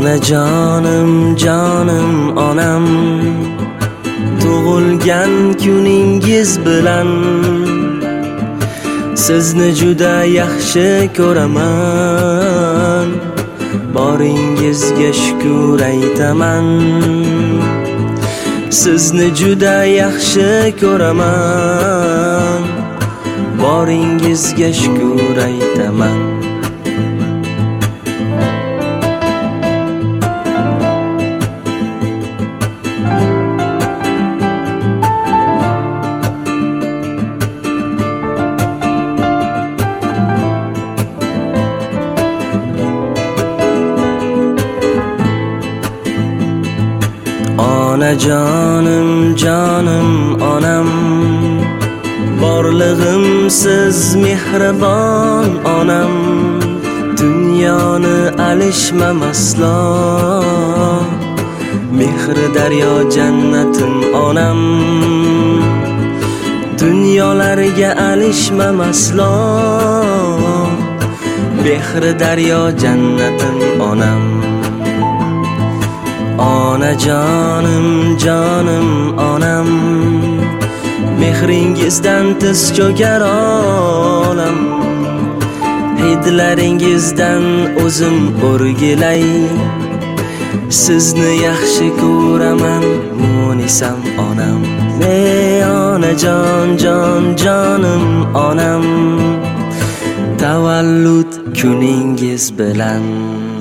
Onajonim, jonim, onam, tug'ilgan kuningiz bilan sizni juda yaxshi ko'raman. Boringizga shukr aytaman. Sizni juda yaxshi ko'raman. Boringizga shukr aytaman. Onajonim, jonim, onam, borlig'im siz mehribon onam. Dunyoni alishmam aslo, mehri daryo jannatim onam. Dunyolarga alishmam aslo, mehri daryo jannatim onam. Onajonim, jonim, onam, mehringizdan tiz cho'kar olam. Hidlaringizdan o'zim o'rgilay. Sizni yaxshi ko'raman, munisam onam. Ey onajon, jon, jonim, onam, tavallud kuningiz bilan